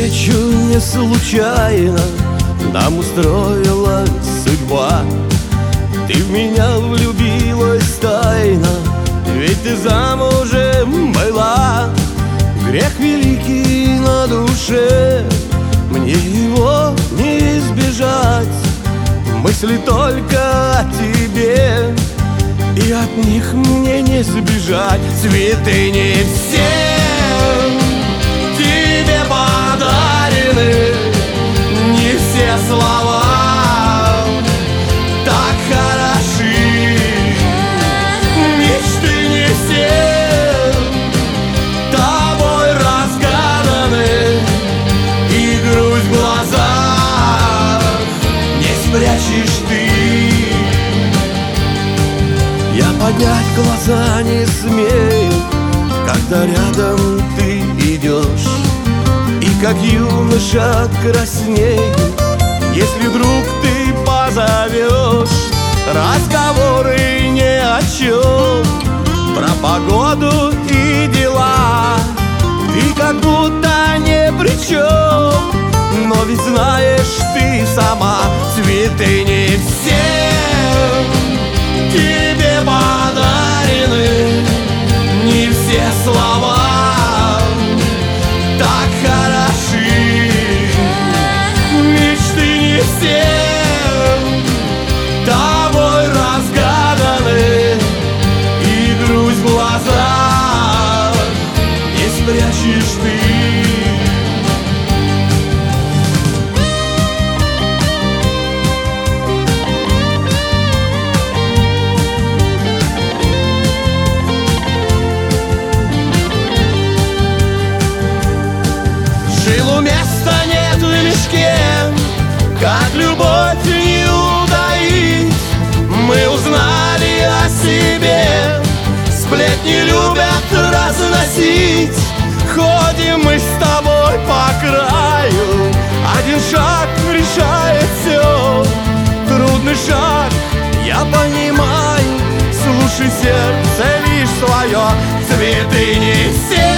встречу не случайно нам устроила судьба. Ты в меня влюбилась тайно, ведь ты замужем была. Грех великий на душе, мне его не избежать. Мысли только о тебе, и от них мне не сбежать. Цветы не все тебе подарены, не все слова так хороши. Мечты не все тобой разгаданы, и грусть в глазах не спрячешь ты. Я поднять глаза не смею, когда рядом ты идешь, и как юноша краснею, если вдруг ты позовешь. Разговоры ни о чем, про погоду и дела, ты как будто ни при чем. Но ведь знаешь ты сама, цветы не все тебе подарены, не все слова так хороши. Мечты не все тобой разгаданы, и грусть в глазах не спрячешь ты. Жилу места нет в мешке, как любовь не утаить. Мы узнали о себе, сплетни любят разносить. Ходим мы с тобой по краю, один шаг решает все. Трудный шаг, я понимаю, слушай сердце лишь свое. Цветы не все